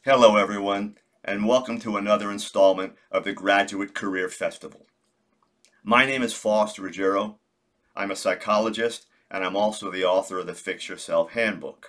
Hello, everyone, and welcome to another installment of the Graduate Career Festival. My name is Foster Ruggiero. I'm a psychologist, and I'm also the author of the Fix Yourself Handbook.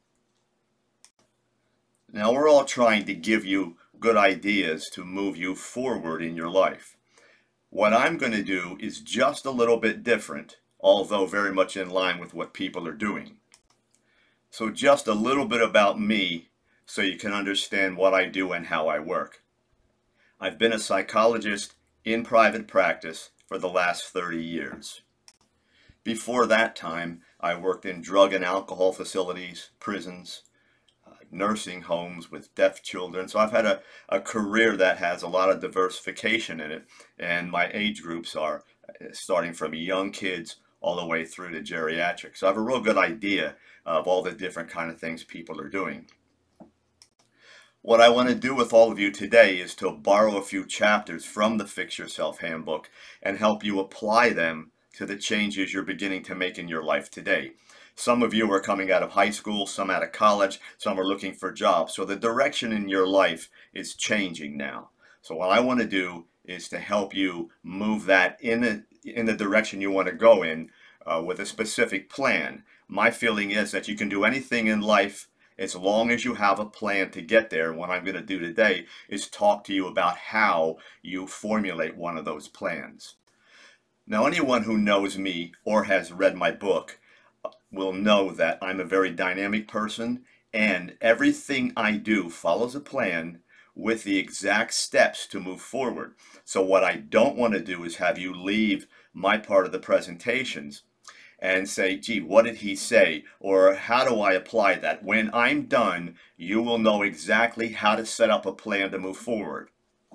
Now, we're all trying to give you good ideas to move you forward in your life. What I'm going to do is just a little bit different, although very much in line with what people are doing. So just a little bit about me so you can understand what I do and how I work. I've been a psychologist in private practice for the last 30 years. Before that time, I worked in drug and alcohol facilities, prisons, nursing homes with deaf children. So I've had a career that has a lot of diversification in it, and my age groups are starting from young kids all the way through to geriatrics. So I have a real good idea of all the different kind of things people are doing. What I want to do with all of you today is to borrow a few chapters from the Fix Yourself Handbook and help you apply them to the changes you're beginning to make in your life today. Some of you are coming out of high school, some out of college, some are looking for jobs. So the direction in your life is changing now. So what I want to do is to help you move that in the direction you want to go in with a specific plan. My feeling is that you can do anything in life as long as you have a plan to get there. What I'm going to do today is talk to you about how you formulate one of those plans. Now, anyone who knows me or has read my book will know that I'm a very dynamic person, and everything I do follows a plan with the exact steps to move forward. So what I don't want to do is have you leave my part of the presentations and say, gee, what did he say? Or how do I apply that? When I'm done, you will know exactly how to set up a plan to move forward.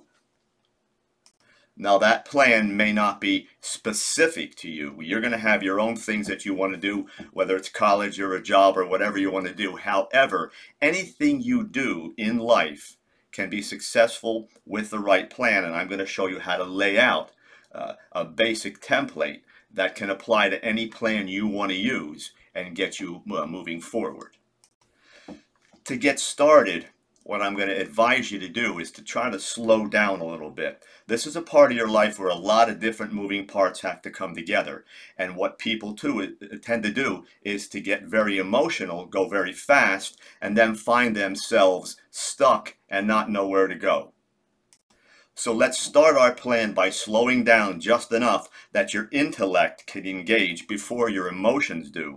Now, that plan may not be specific to you. You're going to have your own things that you want to do, whether it's college or a job or whatever you want to do. However, anything you do in life can be successful with the right plan, and I'm going to show you how to lay out a basic template that can apply to any plan you want to use and get you moving forward. To get started, what I'm going to advise you to do is to try to slow down a little bit. This is a part of your life where a lot of different moving parts have to come together. And what people tend to do is to get very emotional, go very fast, and then find themselves stuck and not know where to go. So let's start our plan by slowing down just enough that your intellect can engage before your emotions do.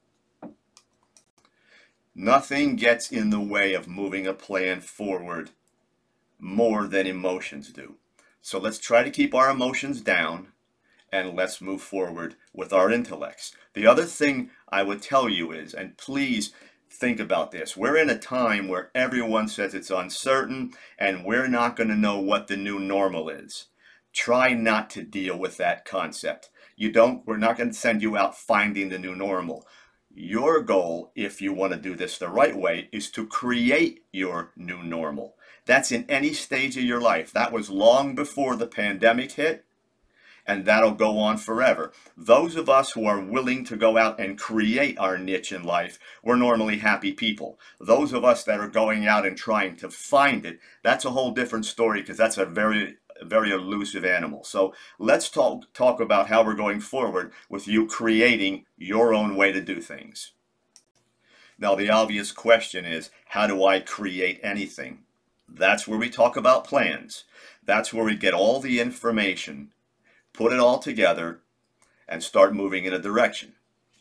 Nothing gets in the way of moving a plan forward more than emotions do. So let's try to keep our emotions down and let's move forward with our intellects. The other thing I would tell you is, and please think about this, we're in a time where everyone says it's uncertain and we're not going to know what the new normal is. Try not to deal with that concept. We're not going to send you out finding the new normal. Your goal, if you want to do this the right way, is to create your new normal. That's in any stage of your life. That was long before the pandemic hit, and that'll go on forever. Those of us who are willing to go out and create our niche in life, we're normally happy people. Those of us that are going out and trying to find it, that's a whole different story, because that's a very elusive animal. So let's talk about how we're going forward with you creating your own way to do things. Now, the obvious question is, how do I create anything? That's where we talk about plans. That's where we get all the information, put it all together, and start moving in a direction.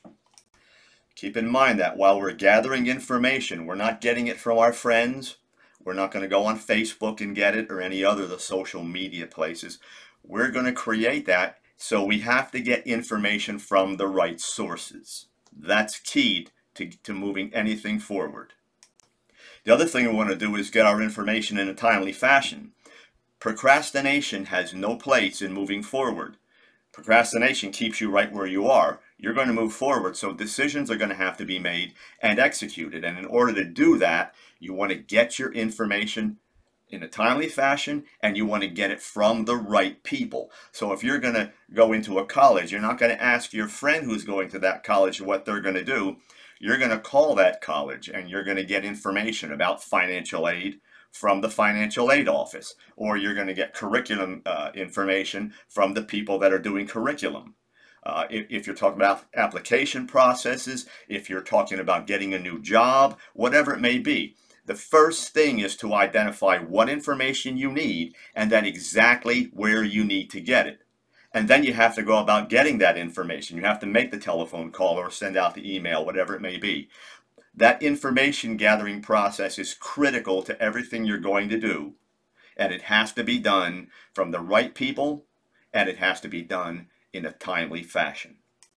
Keep in mind that while we're gathering information, we're not getting it from our friends. We're not going to go on Facebook and get it or any other of the social media places. We're going to create that, so we have to get information from the right sources. That's key to moving anything forward. The other thing we want to do is get our information in a timely fashion. Procrastination has no place in moving forward. Procrastination keeps you right where you are. You're going to move forward, so decisions are going to have to be made and executed. And in order to do that, you want to get your information in a timely fashion, and you want to get it from the right people. So if you're going to go into a college, you're not going to ask your friend who's going to that college what they're going to do. You're going to call that college and you're going to get information about financial aid from the financial aid office, or you're going to get curriculum information from the people that are doing curriculum. If you're talking about application processes, if you're talking about getting a new job, whatever it may be, the first thing is to identify what information you need and then exactly where you need to get it. And then you have to go about getting that information. You have to make the telephone call or send out the email, whatever it may be. That information gathering process is critical to everything you're going to do. And it has to be done from the right people, and it has to be done in a timely fashion.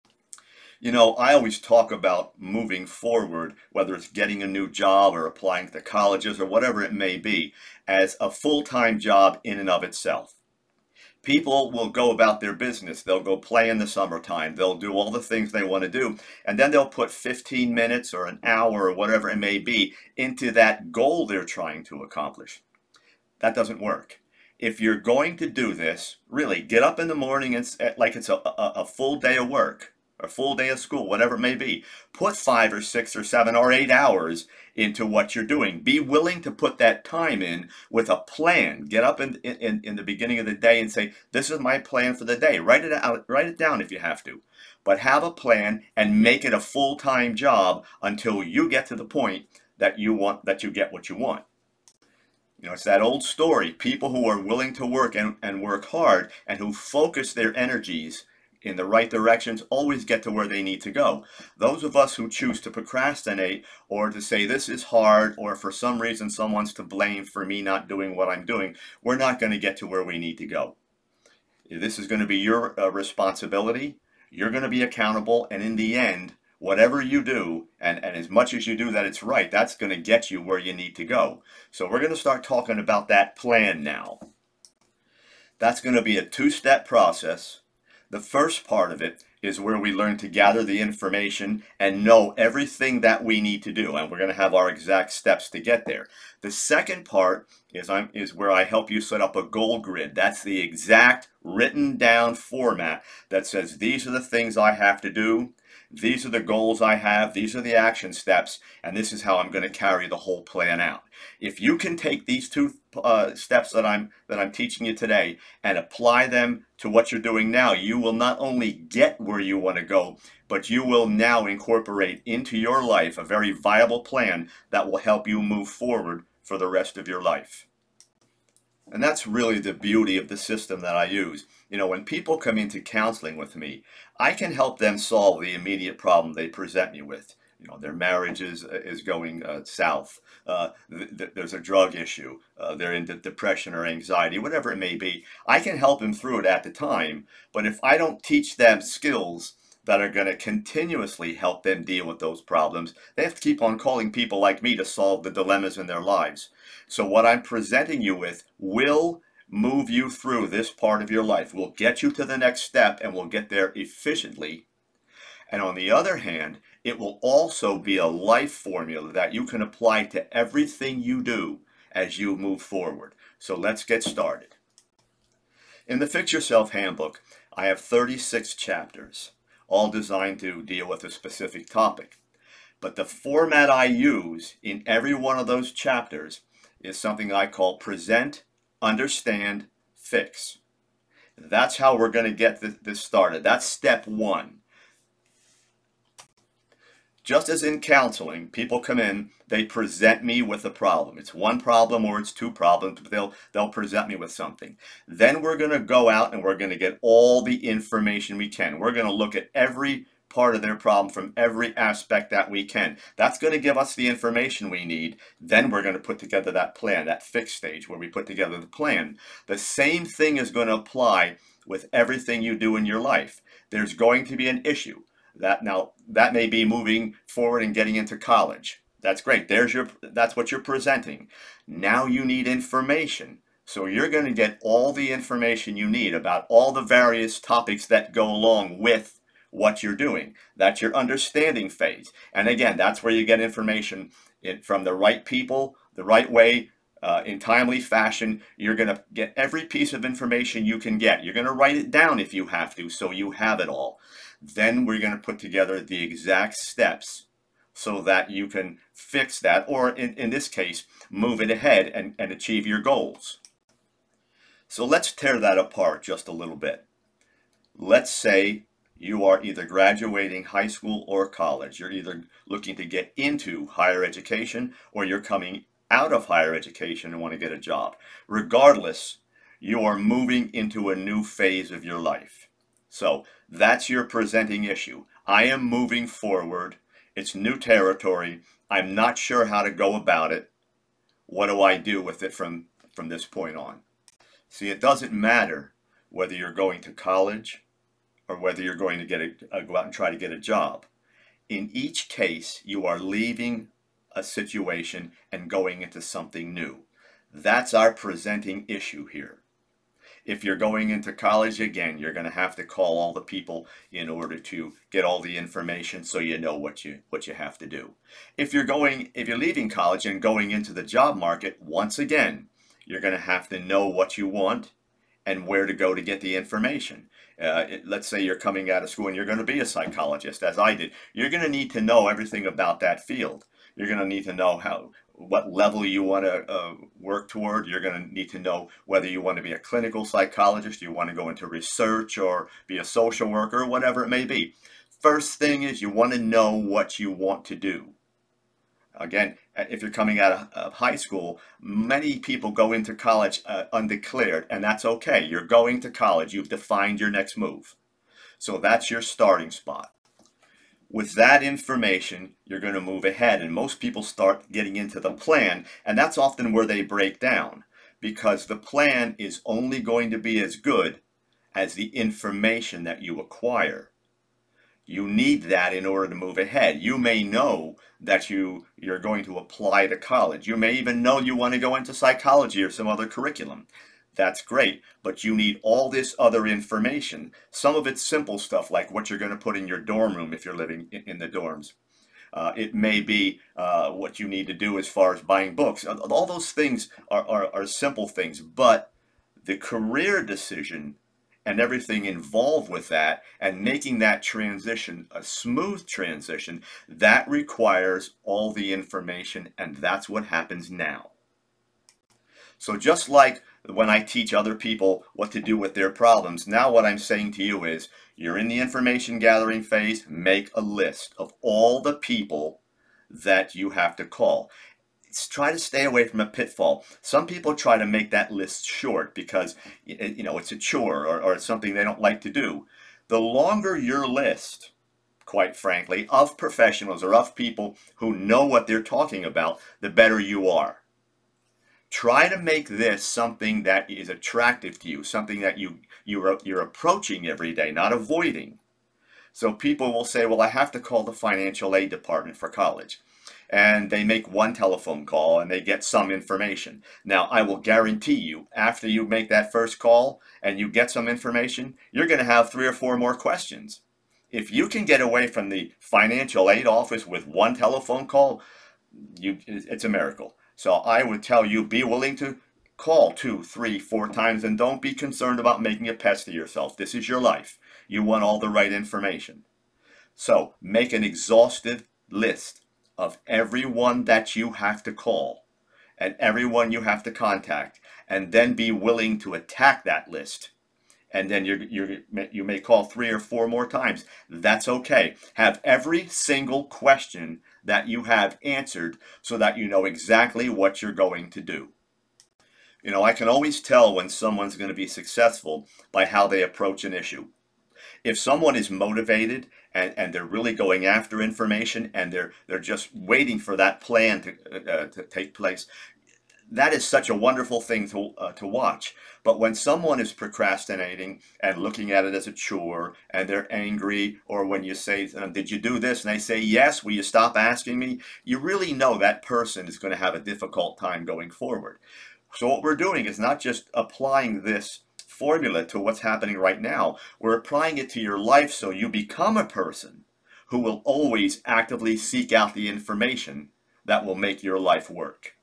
You know, I always talk about moving forward, whether it's getting a new job or applying to colleges or whatever it may be, as a full-time job in and of itself. People will go about their business. They'll go play in the summertime. They'll do all the things they want to do. And then they'll put 15 minutes or an hour or whatever it may be into that goal they're trying to accomplish. That doesn't work. If you're going to do this, really get up in the morning and like it's a full day of work, or a full day of school, whatever it may be. Put 5 or 6 or 7 or 8 hours into what you're doing. Be willing to put that time in with a plan. Get up in the beginning of the day and say, this is my plan for the day. Write it out, write it down if you have to. But have a plan and make it a full-time job until you get to the point that you get what you want. You know, it's that old story. People who are willing to work and work hard and who focus their energies in the right directions always get to where they need to go. Those of us who choose to procrastinate or to say this is hard, or for some reason someone's to blame for me not doing what I'm doing, we're not going to get to where we need to go. This is going to be your responsibility. You're going to be accountable, and in the end, whatever you do, and as much as you do that it's right, that's going to get you where you need to go. So we're going to start talking about that plan now. That's going to be a 2-step process. The first part of it is where we learn to gather the information and know everything that we need to do, and we're going to have our exact steps to get there. The second part is where I help you set up a goal grid. That's the exact written down format that says these are the things I have to do, these are the goals I have, these are the action steps, and this is how I'm going to carry the whole plan out. If you can take these 2 steps that I'm teaching you today and apply them to what you're doing now, you will not only get where you want to go, but you will now incorporate into your life a very viable plan that will help you move forward for the rest of your life. And that's really the beauty of the system that I use. You know, when people come into counseling with me, I can help them solve the immediate problem they present me with. You know, their marriage is going south. There's a drug issue. They're into depression or anxiety, whatever it may be. I can help them through it at the time, but if I don't teach them skills that are going to continuously help them deal with those problems, they have to keep on calling people like me to solve the dilemmas in their lives. So what I'm presenting you with will move you through this part of your life. We'll get you to the next step, and we'll get there efficiently. And on the other hand, it will also be a life formula that you can apply to everything you do as you move forward. So let's get started. In the Fix Yourself Handbook, I have 36 chapters, all designed to deal with a specific topic. But the format I use in every one of those chapters is something I call present, understand, fix. That's how we're going to get this started. That's step 1. Just as in counseling, people come in, they present me with a problem. It's 1 problem or it's 2 problems, but they'll present me with something. Then we're going to go out and we're going to get all the information we can. We're going to look at every part of their problem from every aspect that we can. That's going to give us the information we need. Then we're going to put together that plan, that fix stage where we put together the plan. The same thing is going to apply with everything you do in your life. There's going to be an issue. That may be moving forward and getting into college. That's great. That's what you're presenting. Now you need information. So you're going to get all the information you need about all the various topics that go along with what you're doing. That's your understanding phase. And again, that's where you get information from the right people, the right way, in timely fashion. You're going to get every piece of information you can get. You're going to write it down if you have to, so you have it all. Then we're going to put together the exact steps so that you can fix that, or in this case, move it ahead and achieve your goals. So let's tear that apart just a little bit. Let's say you are either graduating high school or college. You're either looking to get into higher education or you're coming out of higher education and want to get a job. Regardless, you are moving into a new phase of your life. So that's your presenting issue. I am moving forward. It's new territory. I'm not sure how to go about it. What do I do with it from this point on? See, it doesn't matter whether you're going to college or whether you're going to go out and try to get a job. In each case, you are leaving a situation and going into something new. That's our presenting issue here. If you're going into college, again, you're going to have to call all the people in order to get all the information so you know what you have to do. If you're leaving college and going into the job market, once again, you're going to have to know what you want and where to go to get the information. Let's say you're coming out of school and you're going to be a psychologist, as I did. You're going to need to know everything about that field. You're going to need to know what level you want to work toward. You're going to need to know whether you want to be a clinical psychologist, you want to go into research or be a social worker, whatever it may be. First thing is you want to know what you want to do. Again, if you're coming out of high school, many people go into college undeclared, and that's okay. You're going to college. You've defined your next move. So that's your starting spot. With that information, you're going to move ahead, and most people start getting into the plan, and that's often where they break down, because the plan is only going to be as good as the information that you acquire. You need that in order to move ahead. You may know that you're going to apply to college. You may even know you want to go into psychology or some other curriculum. That's great, but you need all this other information. Some of it's simple stuff like what you're going to put in your dorm room if you're living in the dorms. It may be what you need to do as far as buying books. All those things are simple things, but the career decision and everything involved with that and making that transition a smooth transition, that requires all the information, and that's what happens now. So just like when I teach other people what to do with their problems, now what I'm saying to you is you're in the information gathering phase, make a list of all the people that you have to call. Try to stay away from a pitfall. Some people try to make that list short because it's a chore or it's something they don't like to do. The longer your list, quite frankly, of professionals or of people who know what they're talking about, the better you are. Try to make this something that is attractive to you, something that you're approaching every day, not avoiding. So people will say, well, I have to call the financial aid department for college. And they make one telephone call and they get some information. Now, I will guarantee you, after you make that first call and you get some information, you're going to have 3 or 4 more questions. If you can get away from the financial aid office with one telephone call, it's a miracle. So I would tell you, be willing to call 2, 3, 4 times and don't be concerned about making a pest of yourself. This is your life. You want all the right information. So make an exhaustive list of everyone that you have to call and everyone you have to contact, and then be willing to attack that list. And then you may call 3 or 4 more times. That's okay. Have every single question that you have answered so that you know exactly what you're going to do. I can always tell when someone's going to be successful by how they approach an issue. If someone is motivated and they're really going after information and they're just waiting for that plan to take place, that is such a wonderful thing to watch. But when someone is procrastinating and looking at it as a chore and they're angry, or when you say, did you do this? And they say, yes, will you stop asking me? You really know that person is going to have a difficult time going forward. So what we're doing is not just applying this formula to what's happening right now. We're applying it to your life so you become a person who will always actively seek out the information that will make your life work.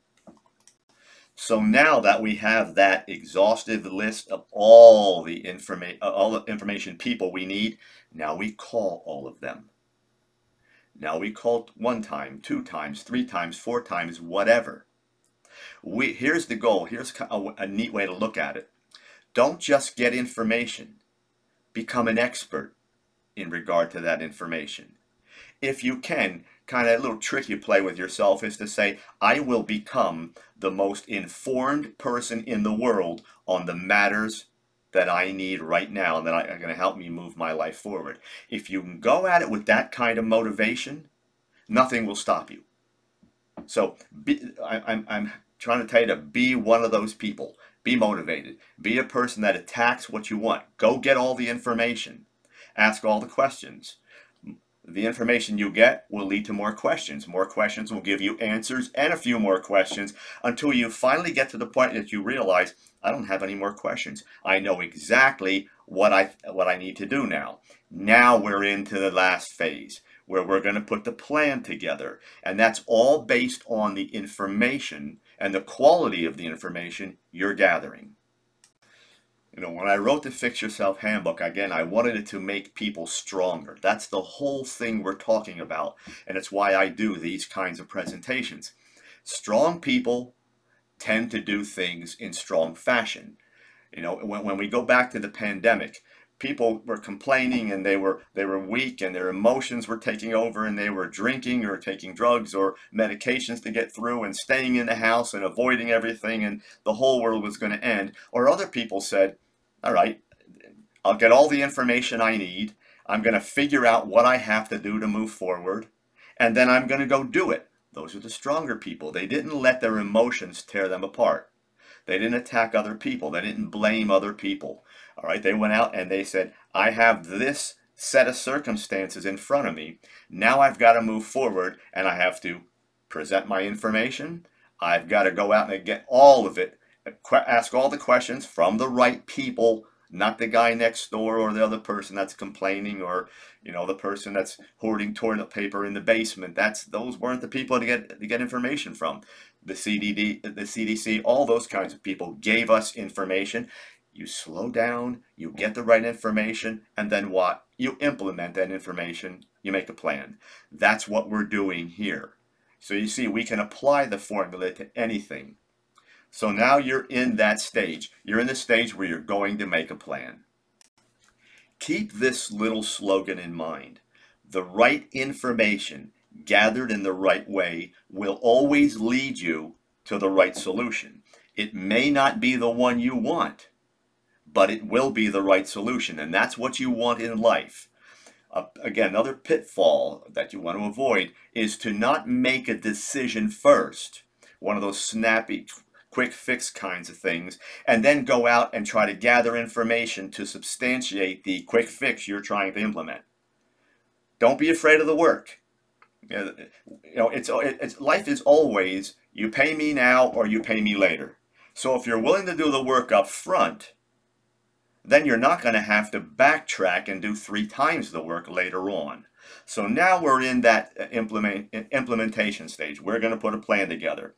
So now that we have that exhaustive list of all the information people we need, now we call all of them. Now we call it 1 time, 2 times, 3 times, 4 times, whatever. Here's the goal. Here's a neat way to look at it. Don't just get information. Become an expert in regard to that information. If you can, kind of a little trick you play with yourself is to say, I will become the most informed person in the world on the matters that I need right now that are going to help me move my life forward. If you can go at it with that kind of motivation, nothing will stop you. So I'm trying to tell you to be one of those people. Be motivated. Be a person that attacks what you want. Go get all the information. Ask all the questions. The information you get will lead to more questions. More questions will give you answers and a few more questions until you finally get to the point that you realize, I don't have any more questions. I know exactly what I need to do now. Now we're into the last phase where we're going to put the plan together. And that's all based on the information and the quality of the information you're gathering. You know, when I wrote the Fix Yourself Handbook, again, I wanted it to make people stronger. That's the whole thing we're talking about, and it's why I do these kinds of presentations. Strong people tend to do things in strong fashion. You know, when we go back to the pandemic, people were complaining and they were weak and their emotions were taking over and they were drinking or taking drugs or medications to get through and staying in the house and avoiding everything and the whole world was going to end. Or other people said, all right, I'll get all the information I need. I'm going to figure out what I have to do to move forward, and then I'm going to go do it. Those are the stronger people. They didn't let their emotions tear them apart. They didn't attack other people. They didn't blame other people. All right, they went out and they said, I have this set of circumstances in front of me. Now I've got to move forward and I have to present my information. I've got to go out and get all of it, ask all the questions from the right people, not the guy next door or the other person that's complaining or, you know, the person that's hoarding toilet paper in the basement. Those weren't the people to get information from. The CDC, all those kinds of people gave us information. You slow down, you get the right information, and then what? You implement that information, you make a plan. That's what we're doing here. So you see, we can apply the formula to anything. So now you're in that stage. You're in the stage where you're going to make a plan. Keep this little slogan in mind. The right information gathered in the right way will always lead you to the right solution. It may not be the one you want, but it will be the right solution, and that's what you want in life. Again, another pitfall that you want to avoid is to not make a decision first. One of those snappy, quick fix kinds of things, and then go out and try to gather information to substantiate the quick fix you're trying to implement. Don't be afraid of the work. You know, it's life is always you pay me now or you pay me later. So if you're willing to do the work up front, then you're not going to have to backtrack and do 3 times the work later on. So now we're in that implementation stage. We're going to put a plan together.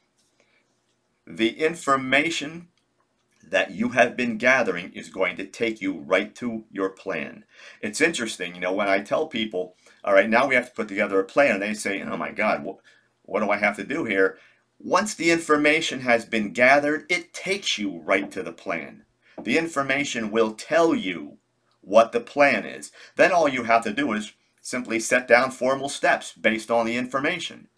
The information that you have been gathering is going to take you right to your plan. It's interesting, you know, when I tell people, all right, now we have to put together a plan, and they say, oh my God, what do I have to do here? Once the information has been gathered, it takes you right to the plan. The information will tell you what the plan is. Then all you have to do is simply set down formal steps based on the information.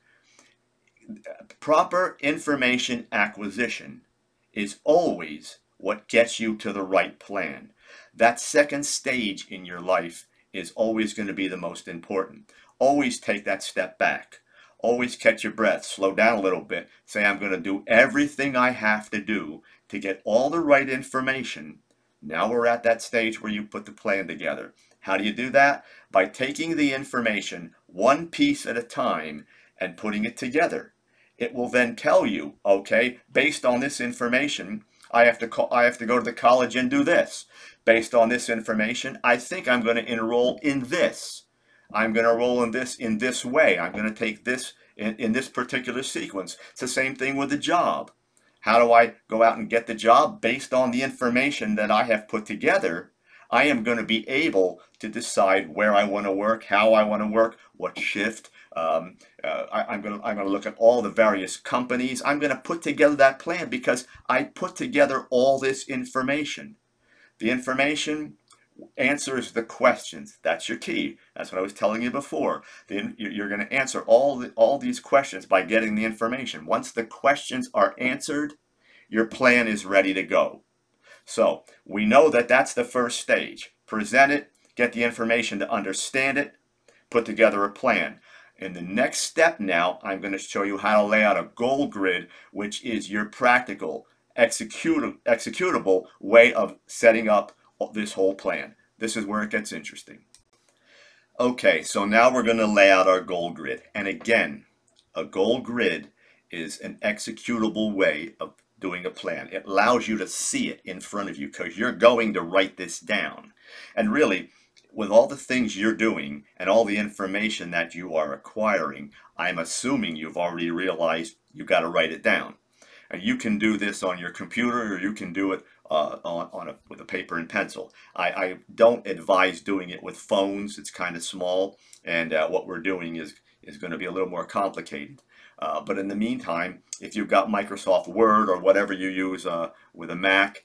Proper information acquisition is always what gets you to the right plan. That second stage in your life is always going to be the most important. Always take that step back. Always catch your breath, slow down a little bit, say I'm going to do everything I have to do to get all the right information. Now we're at that stage where you put the plan together. How do you do that? By taking the information one piece at a time and putting it together. It will then tell you, okay, based on this information, I have to go to the college and do this. Based on this information, I think I'm going to enroll in this. I'm going to enroll in this way. I'm going to take this in this particular sequence. It's the same thing with the job. How do I go out and get the job? Based on the information that I have put together, I am going to be able to decide where I want to work, how I want to work, what shift. I'm going to look at all the various companies. I'm going to put together that plan because I put together all this information. The information answers the questions. That's your key. That's what I was telling you before. You're going to answer all these questions by getting the information. Once the questions are answered, your plan is ready to go. So we know that that's the first stage. Present it, get the information to understand it, put together a plan. In the next step now, I'm going to show you how to lay out a goal grid, which is your practical, executable way of setting up this whole plan. This is where it gets interesting. Okay, so now we're going to lay out our goal grid. And again, a goal grid is an executable way of doing a plan. It allows you to see it in front of you because you're going to write this down. And really, with all the things you're doing and all the information that you are acquiring, I'm assuming you've already realized you've got to write it down. And you can do this on your computer, or you can do it with a paper and pencil. I don't advise doing it with phones. It's kind of small, and what we're doing is going to be a little more complicated. But in the meantime, if you've got Microsoft Word or whatever you use with a Mac,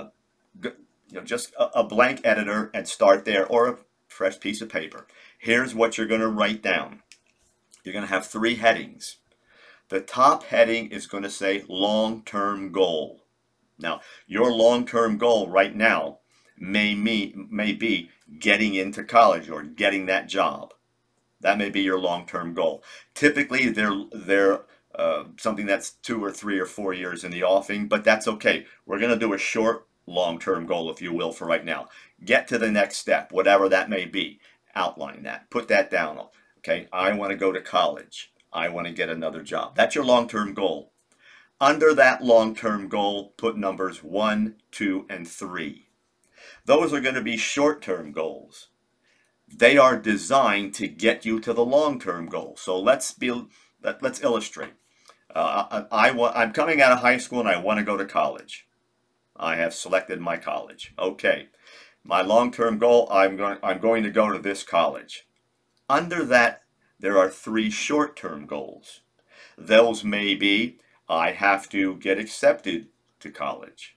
just a blank editor and start there, or a fresh piece of paper. Here's what you're going to write down. You're going to have 3 headings. The top heading is going to say long-term goal. Now, your long-term goal right now may be getting into college or getting that job. That may be your long-term goal. Typically, they're something that's 2 or 3 or 4 years in the offing, but that's okay. We're going to do a short long-term goal, if you will, for right now. Get to the next step, whatever that may be. Outline that. Put that down. Okay, I want to go to college. I want to get another job. That's your long-term goal. Under that long-term goal, put numbers 1, 2, and 3. Those are going to be short-term goals. They are designed to get you to the long-term goal. So let's illustrate. I'm coming out of high school and I want to go to college. I have selected my college. Okay, my long-term goal, I'm going to go to this college. Under that, there are 3 short-term goals. Those may be, I have to get accepted to college,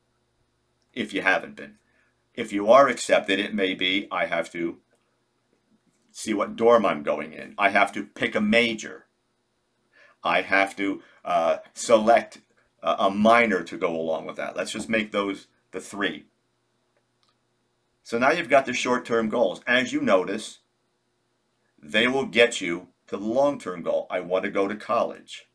if you haven't been. If you are accepted, it may be, I have to see what dorm I'm going in. I have to pick a major. I have to select a minor to go along with that. Let's just make those the 3. So now you've got the short-term goals. As you notice, they will get you to the long-term goal. I want to go to college.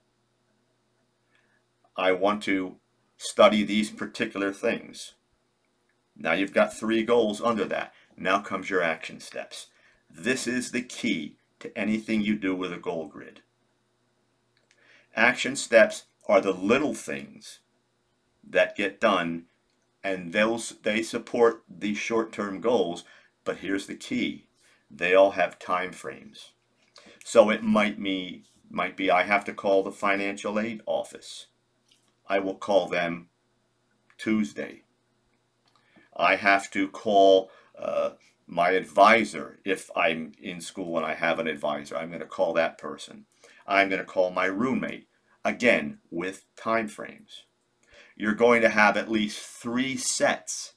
I want to study these particular things. Now you've got 3 goals under that. Now comes your action steps. This is the key to anything you do with a goal grid. Action steps are the little things that get done, and they support the short-term goals, but here's the key. They all have time frames. So it might be I have to call the financial aid office. I will call them Tuesday. I have to call my advisor if I'm in school and I have an advisor. I'm going to call that person. I'm going to call my roommate, again, with time frames. You're going to have at least 3 sets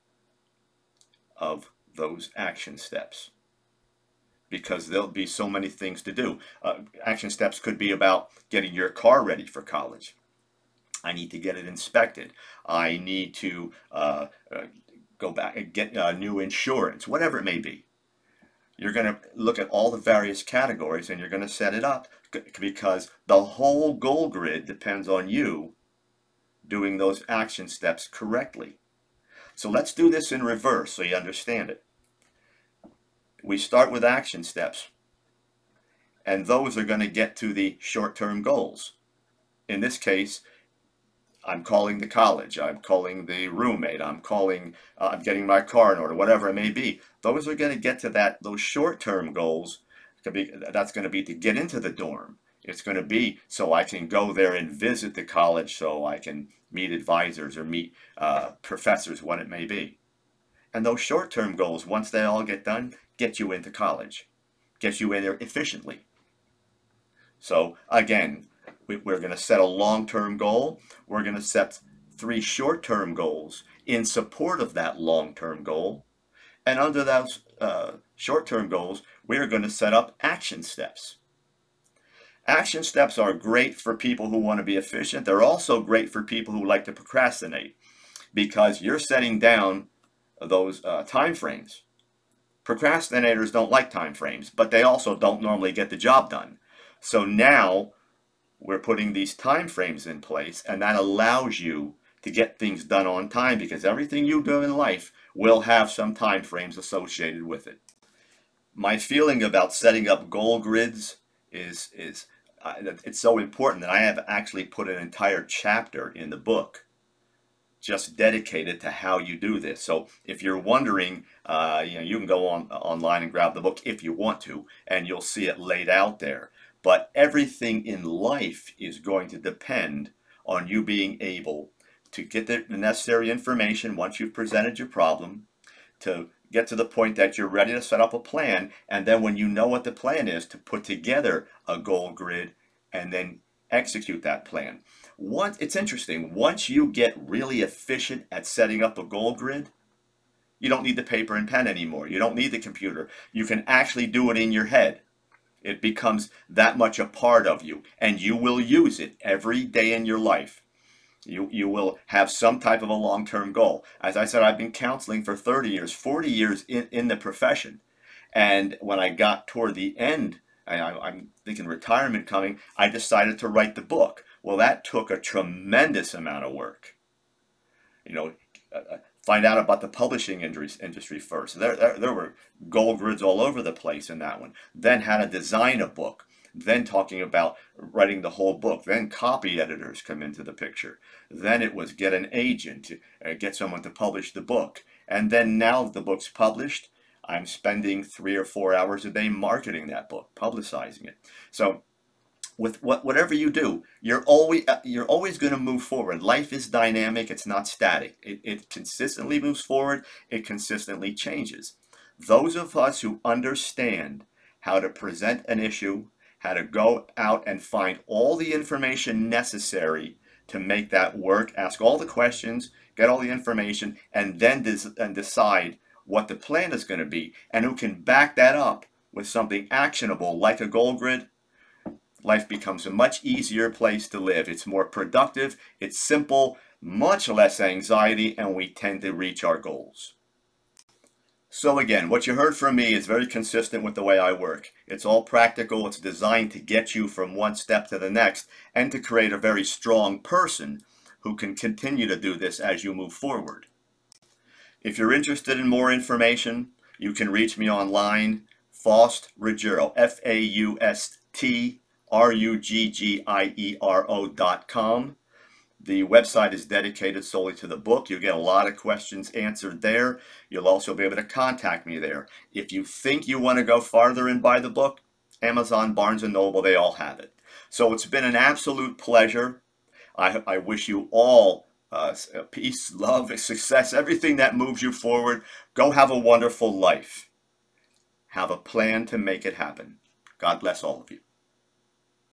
of those action steps because there'll be so many things to do. Action steps could be about getting your car ready for college. I need to get it inspected. I need to go back and get new insurance, whatever it may be. You're going to look at all the various categories and you're going to set it up because the whole goal grid depends on you doing those action steps correctly. So let's do this in reverse so you understand it. We start with action steps, and those are going to get to the short-term goals. In this case, I'm calling the college, I'm calling the roommate, I'm getting my car in order, whatever it may be. Those are going to get to those short-term goals. That's going to be to get into the dorm. It's going to be so I can go there and visit the college, so I can meet advisors or meet professors, what it may be. And those short-term goals, once they all get done, get you into college, get you in there efficiently. So again, we're going to set a long-term goal. We're going to set 3 short-term goals in support of that long-term goal. And under those short-term goals, we're going to set up action steps. Action steps are great for people who want to be efficient. They're also great for people who like to procrastinate, because you're setting down those time frames. Procrastinators don't like time frames, but they also don't normally get the job done. So now we're putting these time frames in place, and that allows you to get things done on time, because everything you do in life will have some time frames associated with it. My feeling about setting up goal grids is it's so important that I have actually put an entire chapter in the book just dedicated to how you do this. So if you're wondering, you can go online and grab the book if you want to, and you'll see it laid out there. But everything in life is going to depend on you being able to get the necessary information once you've presented your problem, to get to the point that you're ready to set up a plan, and then when you know what the plan is, to put together a goal grid and then execute that plan. It's interesting, once you get really efficient at setting up a goal grid, you don't need the paper and pen anymore. You don't need the computer. You can actually do it in your head. It becomes that much a part of you, and you will use it every day in your life. You will have some type of a long-term goal. As I said, I've been counseling for 30 years, 40 years in the profession. And when I got toward the end, I'm thinking retirement coming, I decided to write the book. Well, that took a tremendous amount of work. Find out about the publishing industry first. There were goal grids all over the place in that one. Then how to design a book. Then talking about writing the whole book. Then copy editors come into the picture. Then it was get an agent, to get someone to publish the book. And then now the book's published, I'm spending 3 or 4 hours a day marketing that book, publicizing it. So with whatever you do, you're always going to move forward. Life is dynamic. It's not static. It consistently moves forward. It consistently changes. Those of us who understand how to present an issue, how to go out and find all the information necessary to make that work, ask all the questions, get all the information, and then decide what the plan is going to be, and who can back that up with something actionable like a goal grid, life becomes a much easier place to live. It's more productive, it's simple, much less anxiety, and we tend to reach our goals. So again, what you heard from me is very consistent with the way I work. It's all practical. It's designed to get you from one step to the next and to create a very strong person who can continue to do this as you move forward. If you're interested in more information, you can reach me online, Faust Ruggiero, FaustRuggiero.com. The website is dedicated solely to the book. You get a lot of questions answered there. You'll also be able to contact me there. If you think you want to go farther and buy the book, Amazon, Barnes & Noble, they all have it. So it's been an absolute pleasure. I wish you all peace, love, success, everything that moves you forward. Go have a wonderful life. Have a plan to make it happen. God bless all of you.